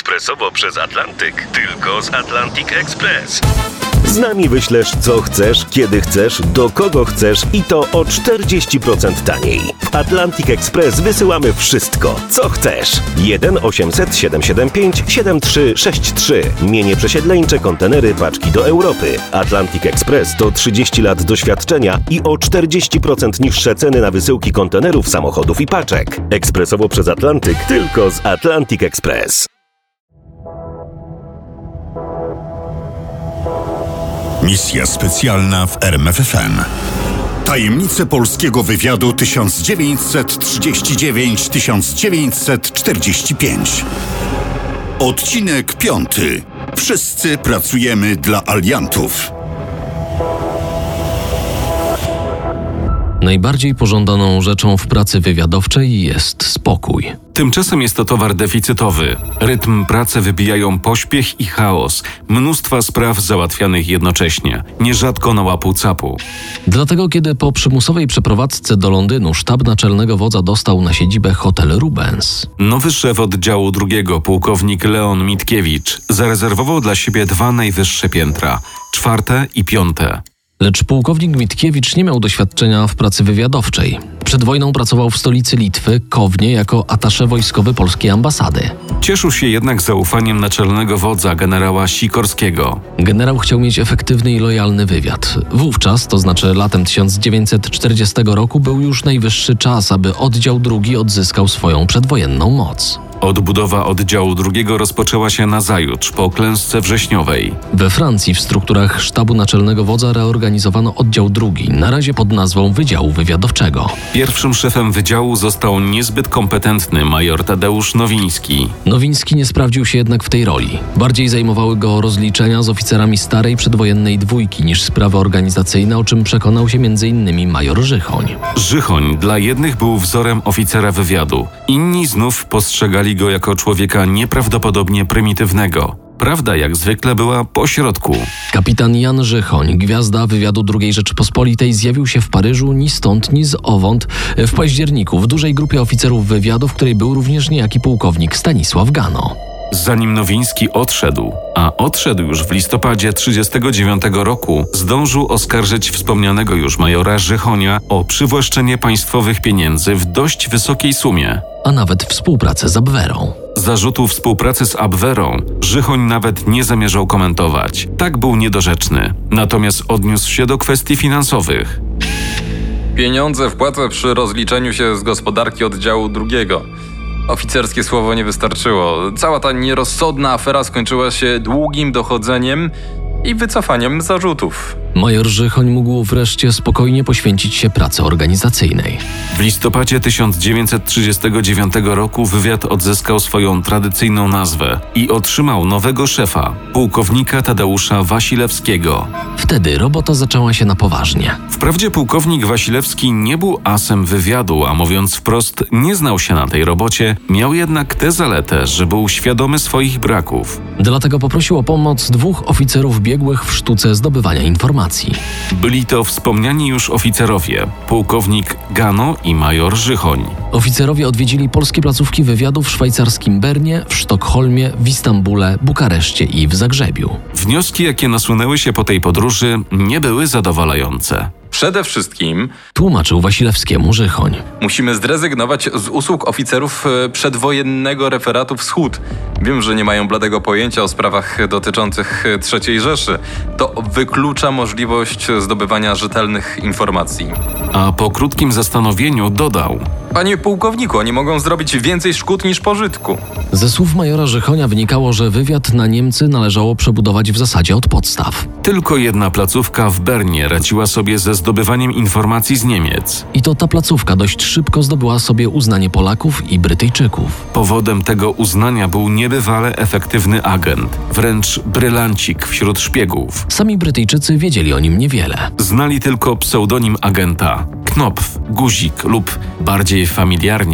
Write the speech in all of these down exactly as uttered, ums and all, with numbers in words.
ekspresowo przez Atlantyk. Tylko z Atlantic Express. Z nami wyślesz co chcesz, kiedy chcesz, do kogo chcesz i to o czterdzieści procent taniej. W Atlantic Express wysyłamy wszystko, co chcesz. jeden osiemset siedemset siedemdziesiąt pięć siedemdziesiąt trzy sześćdziesiąt trzy. Mienie przesiedleńcze, kontenery, paczki do Europy. Atlantic Express to trzydzieści lat doświadczenia i o czterdzieści procent niższe ceny na wysyłki kontenerów, samochodów i paczek. Ekspresowo przez Atlantyk, tylko z Atlantic Express. Misja specjalna w R M F F M. Tajemnice polskiego wywiadu tysiąc dziewięćset trzydzieści dziewięć do tysiąc dziewięćset czterdzieści pięć. Odcinek piąty. Wszyscy pracujemy dla aliantów. Najbardziej pożądaną rzeczą w pracy wywiadowczej jest spokój. Tymczasem jest to towar deficytowy. Rytm pracy wybijają pośpiech i chaos. Mnóstwa spraw załatwianych jednocześnie. Nierzadko na łapu-capu. Dlatego kiedy po przymusowej przeprowadzce do Londynu sztab naczelnego wodza dostał na siedzibę hotel Rubens, nowy szef oddziału drugiego, pułkownik Leon Mitkiewicz, zarezerwował dla siebie dwa najwyższe piętra. Czwarte i piąte. Lecz pułkownik Mitkiewicz nie miał doświadczenia w pracy wywiadowczej. Przed wojną pracował w stolicy Litwy, Kownie, jako atasze wojskowy polskiej ambasady. Cieszył się jednak zaufaniem naczelnego wodza, generała Sikorskiego. Generał chciał mieć efektywny i lojalny wywiad. Wówczas, to znaczy latem tysiąc dziewięćset czterdziestego roku, był już najwyższy czas, aby oddział drugi odzyskał swoją przedwojenną moc. Odbudowa oddziału drugiego rozpoczęła się nazajutrz, po klęsce wrześniowej. We Francji w strukturach sztabu naczelnego wodza reorganizowano oddział drugi, na razie pod nazwą Wydziału Wywiadowczego. Pierwszym szefem wydziału został niezbyt kompetentny major Tadeusz Nowiński. Nowiński nie sprawdził się jednak w tej roli. Bardziej zajmowały go rozliczenia z oficerami starej przedwojennej dwójki niż sprawy organizacyjne, o czym przekonał się między innymi major Żychoń. Żychoń dla jednych był wzorem oficera wywiadu, inni znów postrzegali go jako człowieka nieprawdopodobnie prymitywnego. Prawda jak zwykle była pośrodku. Kapitan Jan Żychoń, gwiazda wywiadu drugiej Rzeczypospolitej, zjawił się w Paryżu ni stąd, ni zowąd w październiku w dużej grupie oficerów wywiadu, w której był również niejaki pułkownik Stanisław Gano. Zanim Nowiński odszedł, a odszedł już w listopadzie trzydziestego dziewiątego roku, zdążył oskarżyć wspomnianego już majora Żychonia o przywłaszczenie państwowych pieniędzy w dość wysokiej sumie. A nawet współpracę z Abwehrą. Zarzutu współpracy z Abwehrą Żychoń nawet nie zamierzał komentować. Tak był niedorzeczny. Natomiast odniósł się do kwestii finansowych. Pieniądze wpłacę przy rozliczeniu się z gospodarki oddziału drugiego. Oficerskie słowo nie wystarczyło. Cała ta nierozsądna afera skończyła się długim dochodzeniem i wycofaniem zarzutów. Major Żychoń mógł wreszcie spokojnie poświęcić się pracy organizacyjnej. W listopadzie tysiąc dziewięćset trzydziestego dziewiątego roku wywiad odzyskał swoją tradycyjną nazwę i otrzymał nowego szefa, pułkownika Tadeusza Wasilewskiego. Wtedy robota zaczęła się na poważnie. Wprawdzie pułkownik Wasilewski nie był asem wywiadu, a mówiąc wprost, nie znał się na tej robocie, miał jednak tę zaletę, że był świadomy swoich braków. Dlatego poprosił o pomoc dwóch oficerów biegłych w sztuce zdobywania informacji. Byli to wspomniani już oficerowie, pułkownik Gano i major Żychoń. Oficerowie odwiedzili polskie placówki wywiadu w szwajcarskim Bernie, w Sztokholmie, w Istambule, Bukareszcie i w Zagrzebiu. Wnioski, jakie nasunęły się po tej podróży, nie były zadowalające. Przede wszystkim tłumaczył Wasilewskiemu Żychoń. musimy zrezygnować z usług oficerów przedwojennego referatu Wschód. Wiem, że nie mają bladego pojęcia o sprawach dotyczących trzeciej Rzeszy. To wyklucza możliwość zdobywania rzetelnych informacji. A po krótkim zastanowieniu dodał: Panie pułkowniku, oni mogą zrobić więcej szkód niż pożytku. Ze słów majora Żychonia wynikało, że wywiad na Niemcy należało przebudować w zasadzie od podstaw. Tylko jedna placówka w Bernie radziła sobie ze zdobywaniem informacji z Niemiec. I to ta placówka dość szybko zdobyła sobie uznanie Polaków i Brytyjczyków. Powodem tego uznania był niebywale efektywny agent, wręcz brylancik wśród szpiegów. Sami Brytyjczycy wiedzieli o nim niewiele. Znali tylko pseudonim agenta: Knopf, Guzik lub, bardziej familiarnie,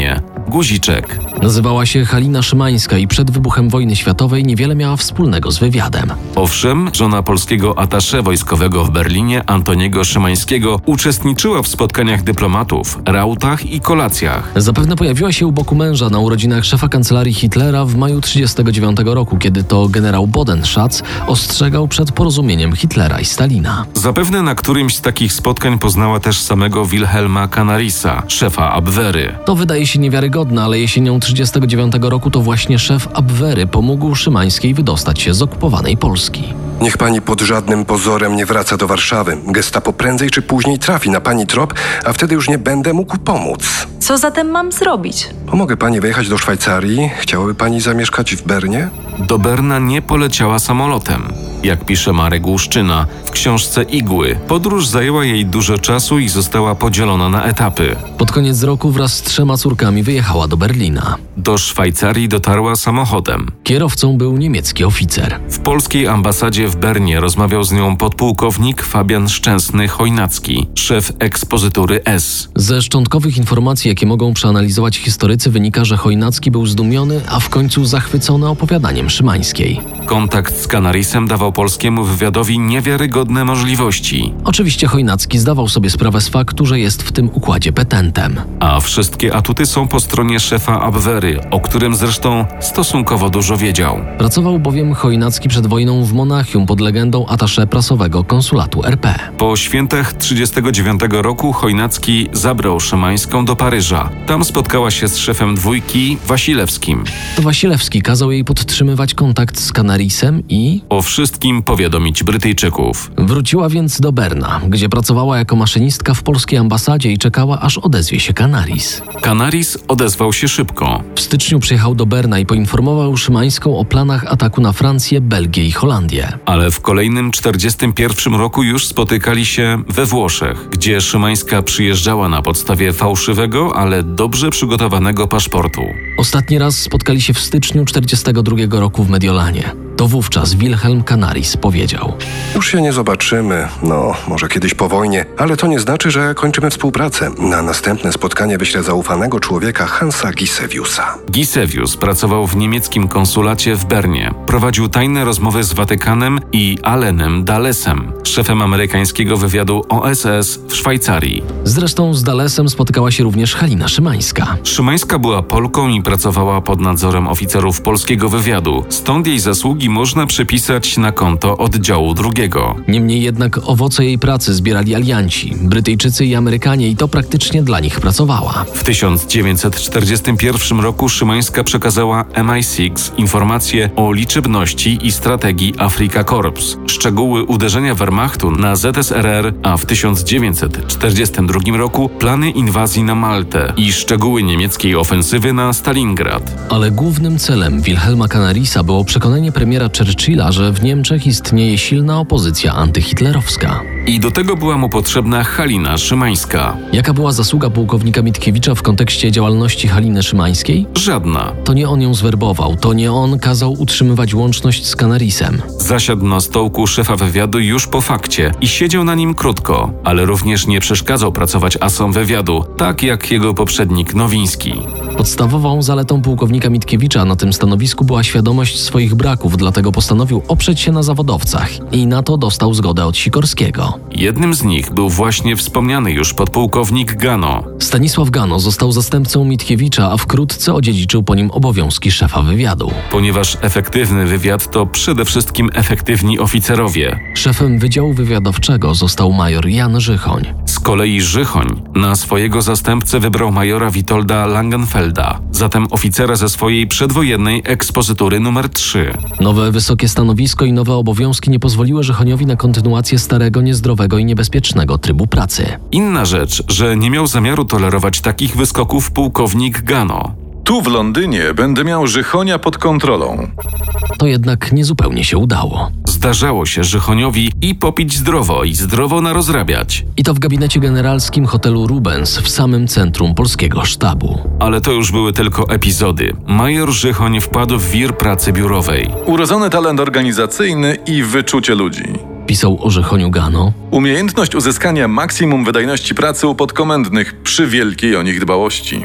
Guziczek. Nazywała się Halina Szymańska i przed wybuchem wojny światowej niewiele miała wspólnego z wywiadem. Owszem, żona polskiego attaché wojskowego w Berlinie, Antoniego Szymańskiego, uczestniczyła w spotkaniach dyplomatów, rautach i kolacjach. Zapewne pojawiła się u boku męża na urodzinach szefa kancelarii Hitlera w maju tysiąc dziewięćset trzydziestego dziewiątego roku, kiedy to generał Bodenschatz ostrzegał przed porozumieniem Hitlera i Stalina. Zapewne na którymś z takich spotkań poznała też samego Wilhelma Canarisa, szefa Abwehry. To wydaje się niewiarygodne, ale jesienią tysiąc dziewięćset trzydziestego dziewiątego roku to właśnie szef Abwehry pomógł Szymańskiej wydostać się z okupowanej Polski. Niech pani pod żadnym pozorem nie wraca do Warszawy. Gestapo prędzej czy później trafi na pani trop, a wtedy już nie będę mógł pomóc. Co zatem mam zrobić? Pomogę pani wyjechać do Szwajcarii? Chciałaby pani zamieszkać w Bernie? Do Berna nie poleciała samolotem. Jak pisze Marek Łuszczyna w książce Igły, podróż zajęła jej dużo czasu i została podzielona na etapy. Pod koniec roku wraz z trzema córkami wyjechała do Berlina. Do Szwajcarii dotarła samochodem. Kierowcą był niemiecki oficer. W polskiej ambasadzie w Bernie rozmawiał z nią podpułkownik Fabian Szczęsny-Chojnacki, szef ekspozytury S. Ze szczątkowych informacji, jakie mogą przeanalizować historycy, wynika, że Chojnacki był zdumiony, a w końcu zachwycony opowiadaniem Szymańskiej. Kontakt z Canarisem dawał polskiemu wywiadowi niewiarygodne możliwości. Oczywiście Chojnacki zdawał sobie sprawę z faktu, że jest w tym układzie petentem. A wszystkie atuty są po stronie szefa Abwehry, o którym zresztą stosunkowo dużo wiedział. Pracował bowiem Chojnacki przed wojną w Monachium pod legendą attaché prasowego konsulatu R P. Po świętach tysiąc dziewięćset trzydziestego dziewiątego roku Chojnacki zabrał Szymańską do Paryża. Tam spotkała się z szefem dwójki, Wasilewskim. To Wasilewski kazał jej podtrzymywać kontakt z Canarisem i o wszystkim powiadomić Brytyjczyków. Wróciła więc do Berna, gdzie pracowała jako maszynistka w polskiej ambasadzie i czekała, aż odezwie się Canaris. Canaris odezwał się szybko. W styczniu przyjechał do Berna i poinformował Szymańską o planach ataku na Francję, Belgię i Holandię. Ale w kolejnym czterdziestym pierwszym roku już spotykali się we Włoszech, gdzie Szymańska przyjeżdżała na podstawie fałszywego, ale dobrze przygotowanego paszportu. Ostatni raz spotkali się w styczniu czterdziestego drugiego roku w Mediolanie. To wówczas Wilhelm Canaris powiedział: Już się nie zobaczymy, no może kiedyś po wojnie, ale to nie znaczy, że kończymy współpracę. Na następne spotkanie wyślę zaufanego człowieka Hansa Giseviusa. Gisevius pracował w niemieckim konsulacie w Bernie. Prowadził tajne rozmowy z Watykanem i Allenem Dallesem, szefem amerykańskiego wywiadu O S S w Szwajcarii. Zresztą z Dallesem spotykała się również Halina Szymańska. Szymańska była Polką i pracowała pod nadzorem oficerów polskiego wywiadu, stąd jej zasługi można przypisać na konto oddziału drugiego. Niemniej jednak owoce jej pracy zbierali alianci, Brytyjczycy i Amerykanie, i to praktycznie dla nich pracowała. W tysiąc dziewięćset czterdziestym pierwszym roku Szymańska przekazała M I sześć informacje o liczebności i strategii Afrika Korps, szczegóły uderzenia Wehrmachtu na Z S R R, a w tysiąc dziewięćset czterdziestym drugim roku plany inwazji na Maltę i szczegóły niemieckiej ofensywy na Stalingrad. Ale głównym celem Wilhelma Canarisa było przekonanie premiera Churchilla, że w Niemczech istnieje silna opozycja antyhitlerowska. I do tego była mu potrzebna Halina Szymańska. Jaka była zasługa pułkownika Mitkiewicza w kontekście działalności Haliny Szymańskiej? Żadna. To nie on ją zwerbował, to nie on kazał utrzymywać łączność z Canarisem. Zasiadł na stołku szefa wywiadu już po fakcie i siedział na nim krótko, ale również nie przeszkadzał pracować asom wywiadu, tak jak jego poprzednik Nowiński. Podstawową zaletą pułkownika Mitkiewicza na tym stanowisku była świadomość swoich braków, dlatego postanowił oprzeć się na zawodowcach i na to dostał zgodę od Sikorskiego. Jednym z nich był właśnie wspomniany już podpułkownik Gano. Stanisław Gano został zastępcą Mitkiewicza, a wkrótce odziedziczył po nim obowiązki szefa wywiadu. Ponieważ efektywny wywiad to przede wszystkim efektywni oficerowie. Szefem Wydziału Wywiadowczego został major Jan Żychoń. Z kolei Żychoń na swojego zastępcę wybrał majora Witolda Langenfelda, zatem oficera ze swojej przedwojennej ekspozytury numer trzy. Nowe wysokie stanowisko i nowe obowiązki nie pozwoliły Żychoniowi na kontynuację starego, niezdrowego i niebezpiecznego trybu pracy. Inna rzecz, że nie miał zamiaru tolerować takich wyskoków pułkownik Gano. Tu w Londynie będę miał Żychonia pod kontrolą. To jednak niezupełnie się udało. Zdarzało się Żychoniowi i popić zdrowo, i zdrowo narozrabiać. I to w gabinecie generalskim hotelu Rubens w samym centrum polskiego sztabu. Ale to już były tylko epizody. Major Żychoń wpadł w wir pracy biurowej. Urodzony talent organizacyjny i wyczucie ludzi. Pisał o Żychoniu Gano. Umiejętność uzyskania maksimum wydajności pracy u podkomendnych przy wielkiej o nich dbałości.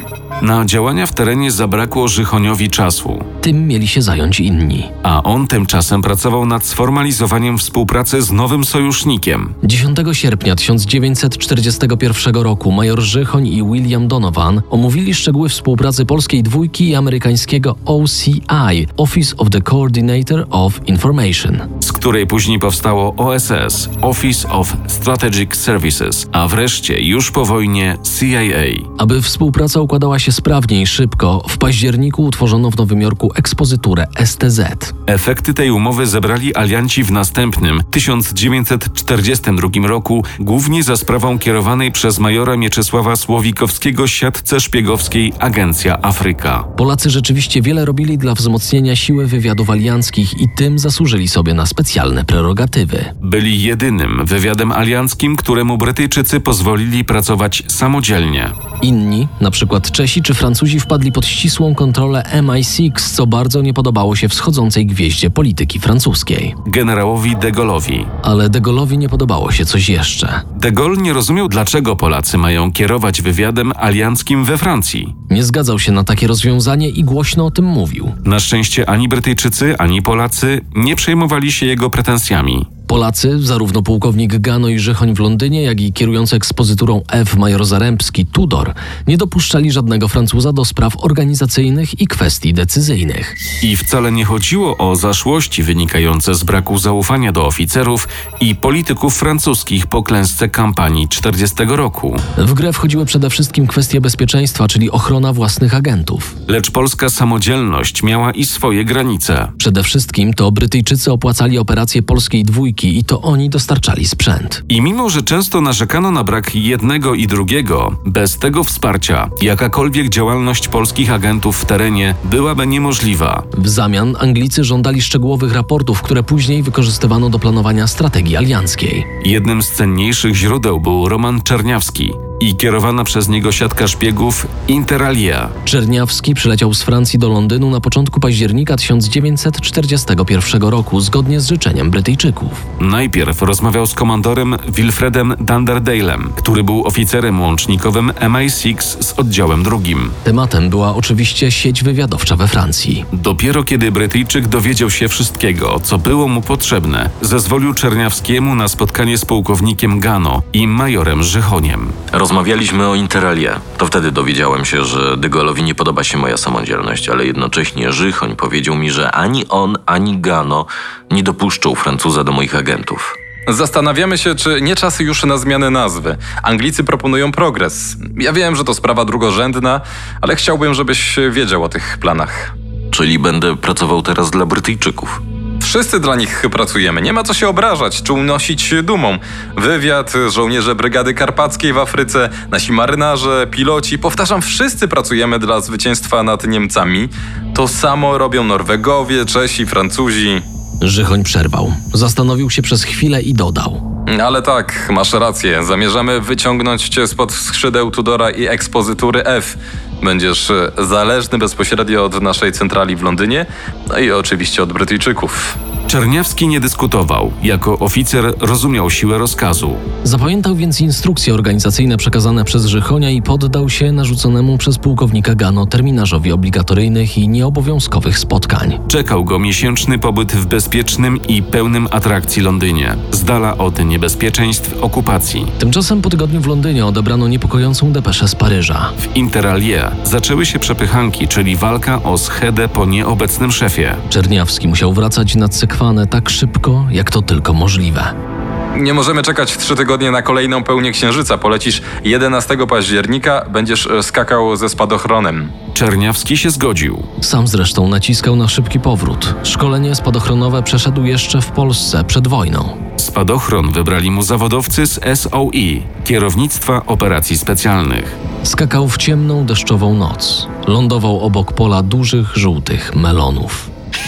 Na działania w terenie zabrakło Żychoniowi czasu, Tym mieli się zająć inni. a on tymczasem pracował nad sformalizowaniem współpracy z nowym sojusznikiem. dziesiątego sierpnia tysiąc dziewięćset czterdziestego pierwszego roku major Żychoń i William Donovan omówili szczegóły współpracy polskiej dwójki i amerykańskiego O C I, Office of the Coordinator of Information, z której później powstało O S S, Office of Strategic Services, a wreszcie już po wojnie C I A. Aby współpraca układała się sprawnie i szybko, w październiku utworzono w Nowym Jorku ekspozyturę S T Z. Efekty tej umowy zebrali alianci w następnym, tysiąc dziewięćset czterdziestym drugim roku, głównie za sprawą kierowanej przez majora Mieczysława Słowikowskiego siatce szpiegowskiej Agencja Afryka. Polacy rzeczywiście wiele robili dla wzmocnienia siły wywiadów alianckich i tym zasłużyli sobie na specjalne prerogatywy. Byli jedynym wywiadem alianckim, któremu Brytyjczycy pozwolili pracować samodzielnie. Inni, na przykład Czesi czy Francuzi, wpadli pod ścisłą kontrolę M I sześć, co bardzo nie podobało się wschodzącej gwieździe polityki francuskiej. Generałowi de Gaulle'owi. Ale de Gaulle'owi nie podobało się coś jeszcze. De Gaulle nie rozumiał, dlaczego Polacy mają kierować wywiadem alianckim we Francji. Nie zgadzał się na takie rozwiązanie i głośno o tym mówił. Na szczęście ani Brytyjczycy, ani Polacy nie przejmowali się jego pretensjami. Polacy, zarówno pułkownik Gano i Żychoń w Londynie, jak i kierujący ekspozyturą F major Zarembski Tudor, nie dopuszczali żadnego Francuza do spraw organizacyjnych i kwestii decyzyjnych. I wcale nie chodziło o zaszłości wynikające z braku zaufania do oficerów i polityków francuskich po klęsce kampanii czterdziestego roku. W grę wchodziły przede wszystkim kwestie bezpieczeństwa, czyli ochrona własnych agentów. Lecz polska samodzielność miała i swoje granice. Przede wszystkim to Brytyjczycy opłacali operacje polskiej dwójki i to oni dostarczali sprzęt. I mimo, że często narzekano na brak jednego i drugiego, bez tego wsparcia jakakolwiek działalność polskich agentów w terenie byłaby niemożliwa. W zamian Anglicy żądali szczegółowych raportów, które później wykorzystywano do planowania strategii alianckiej. Jednym z cenniejszych źródeł był Roman Czerniawski i kierowana przez niego siatka szpiegów Interalia. Czerniawski przyleciał z Francji do Londynu na początku października tysiąc dziewięćset czterdziestego pierwszego roku, zgodnie z życzeniem Brytyjczyków. Najpierw rozmawiał z komandorem Wilfredem Dunderdale'em, który był oficerem łącznikowym M I sześć z oddziałem drugim. Tematem była oczywiście sieć wywiadowcza we Francji. Dopiero kiedy Brytyjczyk dowiedział się wszystkiego, co było mu potrzebne, zezwolił Czerniawskiemu na spotkanie z pułkownikiem Gano i majorem Żychoniem. Rozmawialiśmy o Interalie. To wtedy dowiedziałem się, że de Gaulle'owi nie podoba się moja samodzielność, ale jednocześnie Żychoń powiedział mi, że ani on, ani Gano nie dopuszczą Francuza do moich agentów. Zastanawiamy się, czy nie czas już na zmianę nazwy. Anglicy proponują progres. Ja wiem, że to sprawa drugorzędna, ale chciałbym, żebyś wiedział o tych planach. Czyli będę pracował teraz dla Brytyjczyków. Wszyscy dla nich pracujemy, nie ma co się obrażać czy unosić dumą. Wywiad, żołnierze Brygady Karpackiej w Afryce, nasi marynarze, piloci, powtarzam, wszyscy pracujemy dla zwycięstwa nad Niemcami. To samo robią Norwegowie, Czesi, Francuzi. Żychoń przerwał. Zastanowił się przez chwilę i dodał. Ale tak, masz rację. Zamierzamy wyciągnąć cię spod skrzydeł Tudora i ekspozytury F. Będziesz zależny bezpośrednio od naszej centrali w Londynie, no i oczywiście od Brytyjczyków. Czerniawski nie dyskutował. Jako oficer rozumiał siłę rozkazu. Zapamiętał więc instrukcje organizacyjne przekazane przez Żychonia i poddał się narzuconemu przez pułkownika Gano terminarzowi obligatoryjnych i nieobowiązkowych spotkań. Czekał go miesięczny pobyt w bezpiecznym i pełnym atrakcji Londynie, z dala od niebezpieczeństw okupacji. Tymczasem po tygodniu w Londynie odebrano niepokojącą depeszę z Paryża. W Interalie zaczęły się przepychanki, czyli walka o schedę po nieobecnym szefie. Czerniawski musiał wracać na Cykwanę tak szybko, jak to tylko możliwe. Nie możemy czekać trzy tygodnie na kolejną pełnię księżyca. Polecisz jedenastego października, będziesz skakał ze spadochronem. Czerniawski się zgodził. Sam zresztą naciskał na szybki powrót. Szkolenie spadochronowe przeszedł jeszcze w Polsce przed wojną. Spadochron wybrali mu zawodowcy z S O I, Kierownictwa Operacji Specjalnych. Skakał w ciemną, deszczową noc. Lądował obok pola dużych, żółtych melonów.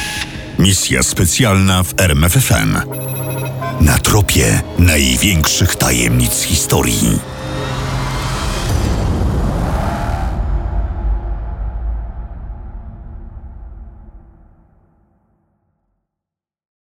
Misja specjalna w R M F F M. Na tropie największych tajemnic historii.